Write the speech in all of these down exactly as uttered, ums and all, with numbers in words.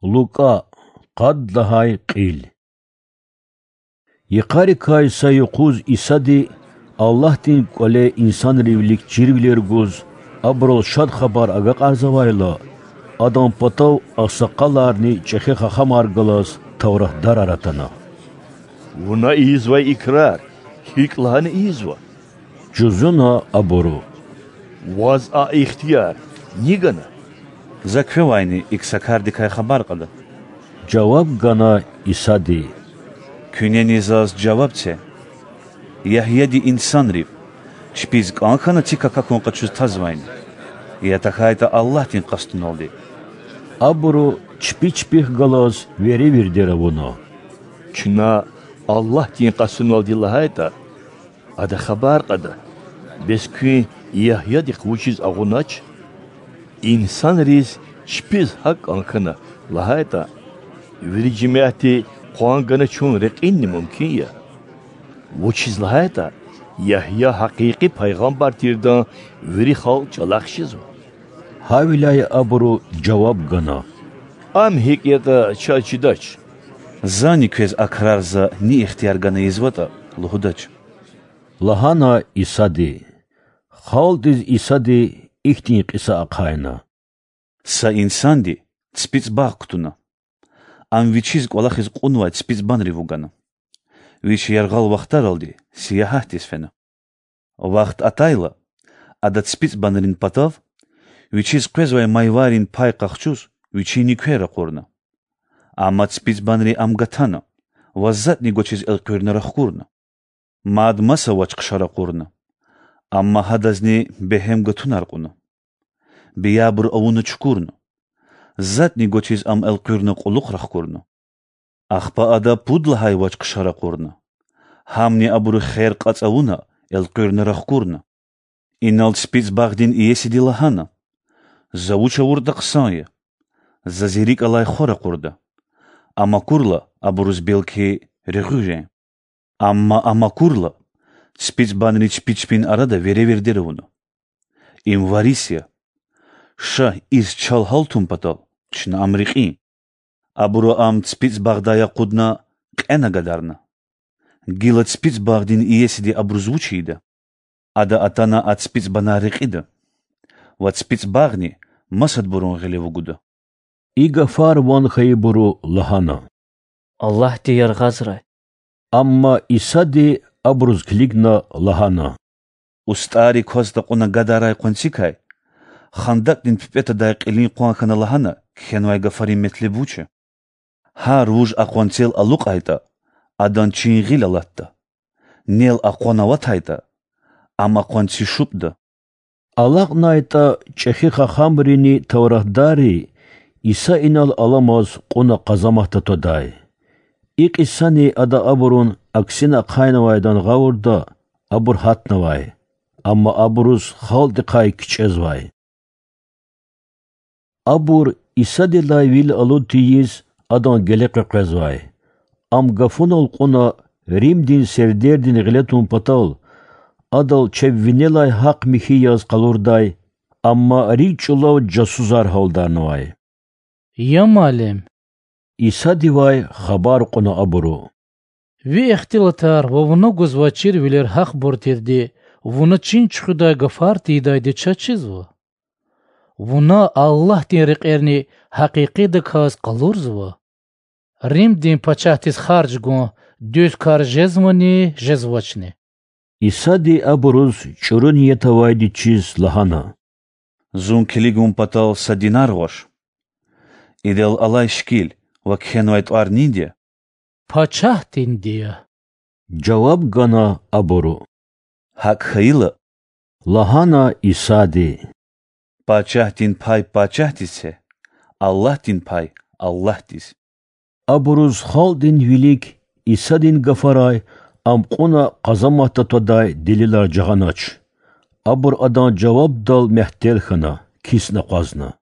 Luka qad lahay qil. Yıqari kay sayıquz isadi Allah din qole insan rivlik çirviler guz abrol şad xabar aga qarzavayla adam patav asaqalarni çexe xamar galas tavrah dar aratana. Buna izva ikrar. Hiklahani izva. Cüzuna aboru. Vaz a ihtiyar. Nigana. Zakvevayni iksakar dikay xabar qadı. Cevap gana isadi. Künenizaz cevapçe. Yahya di insan riv. Şpiz qankana tika kakon qaçuz tazvayni. Yatakayta Allah din qastun oldu. Aboru çpi çpih galas veri virdere bunu. Çuna Allah din qastun oldu lahayta. Ada xabar qadı. Beskü Yahya di khuchiz agunaç. İnsan riz şpiz hak ankana lahayta. Veri cimiyati Kuangana çun reqinni mümkün ya. Bu çizlahayta Yahya hakiki peygamber tirdan veri xal çalakşiz. Havilay aboru cevap gana. Am hikiyata çaçidaç. Zani kvez akrarza ni ihtiyar gana izvata luhudaç. Lahana isadi. Xaldiz isadi ihtin qisa aqayna. Sa insandi tspits bağ kutuna. Am vichiz qolaxiz qunva tspits ban rivugana. Vich yargal vaqtar aldi siyahat tisfena. Vaqt atayla ada tspits banrin patav vichiz qvezvay mayvarin pay qaqchus vichini kvera qurna. Amma tspits banri am gatana wazzatni gochiz elqurna rakhurna. Mad masa wach qshara qurna. Amma hadazni behem gatunar quna. Biyabur avunu çukurna. Zatni gochiz am elqurna quluq rakhurna. Akhpa ada pudla hayvach qshara qurna. Hamni aburu khair qatsavuna elqurna rakhurna. Inal spits bagdin iyesidi lahana. Zawucha urda qsaya. Zazirik alay khora qurda. Amma kurla aburuz belki reğuje. Amma amma kurla spits banri çpiçpin arada verevirdere onu. İm varisya. Şah iz çal haltum patal. Çna amriqi. Aburu am spits bagdaya qudna qena gadarna. Gilat spits bagdin iyesidi abruzvuchida. Ada atana at spits banariqida. Wat spits bagni masad burun gelevuguda. İga far van khayburu lahana. Allah diyar gazray. Amma isadi abruz kligna lahana. Ustari kozda quna gadaray qonsikay. Khandak din pipeta da qilin qonkhana lahana khenway gafari metlebuche. Ha ruj aqontel aluqayta adan chingil alatta. Nel aqona watayta ama qonsi shubda. Allah nayta çehi khamrini tawrahdari İsa inal alamaz quna qazamahta today. İq isani ada aburun aksina qaynavaydan gavurda abur hatnavay. Amma aburuz khaldi qay kichezvay. Abur İsa dilay vil alutiyiz adan gelek qezvay. Am gafunol quna rimdin serderdin gletun patal. Adal çevvinelay haq mihiyaz qalurday. Amma riçulav casuzar haldarnavay. Ya malem. İsa divay xabar quna aburu. Vi ihtilatar ve vuna gozvachir viler haq bortirdi. Vuna çin çıkıda gafar tidaydi çaçizva. Vuna Allah din riqerni haqiqi de kaz qalurzva. Rim din paçahtis kharj gon düz kar jezmani jezvachni. İsa di aburuz çurun yetavaydi çiz lahana. Zun kiligum patal sadinar goş. İdel alay şkil ve khenwayt arnidya. Paçah din diye. Cevap gana aburu. Hak hayla. Lahana İsa di. Paçah din pay paçah dise. Allah din pay Allah dis. Aburuz hal din vilik İsa din gafaray am quna qazamahta today dililar jaganaç. Abur adan cevap dal mehtel khana kisna qazna.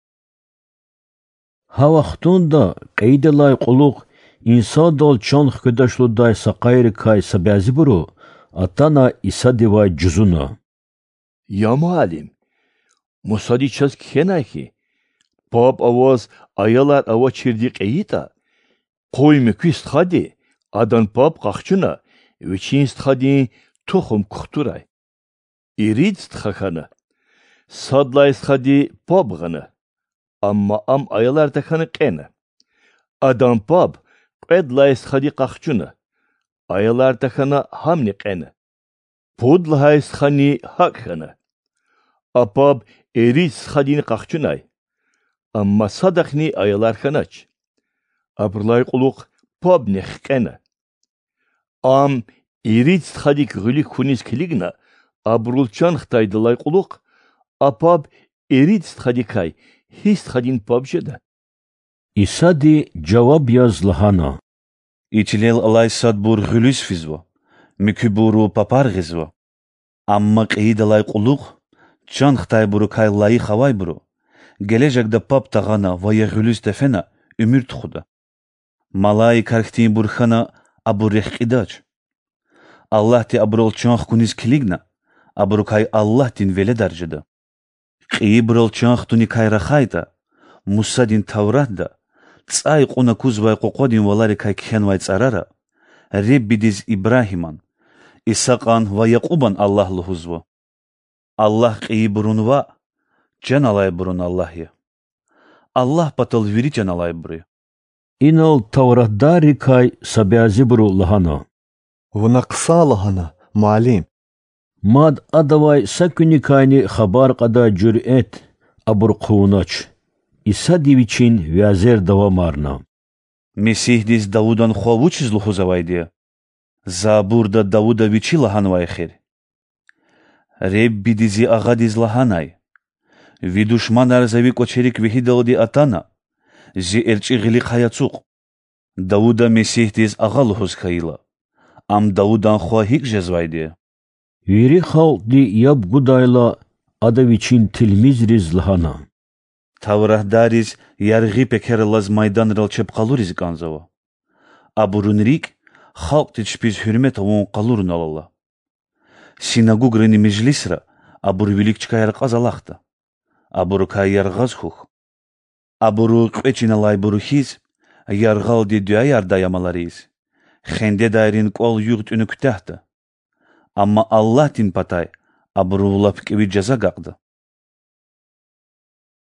Ha vaqtunda qeydelay quluq insa dal çan xkedaşluday saqayri kay sabazi buru atana İsa divay cüzuna. Ya malim. Musadi çaz kenaki. Pop avaz ayalar ava çirdik eyita. Koy müküst hadi. Adan pop kakçuna. Viçinst hadi tohum kuhturay. İritst hakana. Sadlayst hadi pop gana. Amma am ayalar takanı kena. Adan pop qedlayst hadi kakçuna. Ayalar takana hamni kena. Podlayst hani hakana. Apab eritst hadini kakçunay. Amma sadakni ayalar kanaç. Abrlay kuluk pop nehkena. Am eritst hadik gılik kunis kiligna. Abrulçan xtaydılay kuluk. Apab eritst hadikay. Hist hadin pabjeda. İsadi cevap yaz lahana. İçilel alay sadbur gülüs fizvo. Müküburu papar gizvo. Amma qeydalay kuluk. Can xtay buru kaylayı xavay buru. Gelecekde pap tağana vaya gülüs tefena ümür tuğda. Malay karxtin burxana abu rexqidaç. Allah ti abrol çanx kunis kiligna. Abru kay Allah tin vele darjada. Qi brol çanx tuni kay raxayda. Musa din Tavratda. Tsay quna kuzvay qoqodin valari kay khenvay tsarara. Rebbi diz İbrahiman. İsaqan va Yaquban Allahlı huzvo. Allah qi burunva. Can alay burun Allah'ya. Allah batal viri can alay buru. İnal Tavratdari kay sabyazi buru lahana. Vuna kısa lahana, malim. Mad adavay sakuni kayni habar kada cüret abur kunaç. İsa diviçin vyazer davamarna. Mesih diz Davudan xovuç izluhu zavaydiya. Zaburda Davuda viçi lahanvay khir. Rebbi dizi ağa diz lahanay. Viduşman arzavi koçerik vihidaldi atana. Zi elçi gili kayatsuq. Davuda Mesih diz ağa luhuz kayla. Am Davudan xoahik jezvaydiya. Viri halk di yab gudayla adaviçin tilmiz riz lahana. Tavrahdariz yargı pekerlaz maydan ralçep kaluriz ganzava. Aburunrik halk tiçpiz hürmet avun kalurun alala. Sinagog reni meclisra abur vilikçika yarqaz alaqta. Aburu kay yarqaz hux. Aburu qeçina layburu hiz yarqal di düya yardayamalaриz. Xende dairin qol yugt ünü kütahta. Amma Allah din patay aburu ulap kivi jaza gaqdı.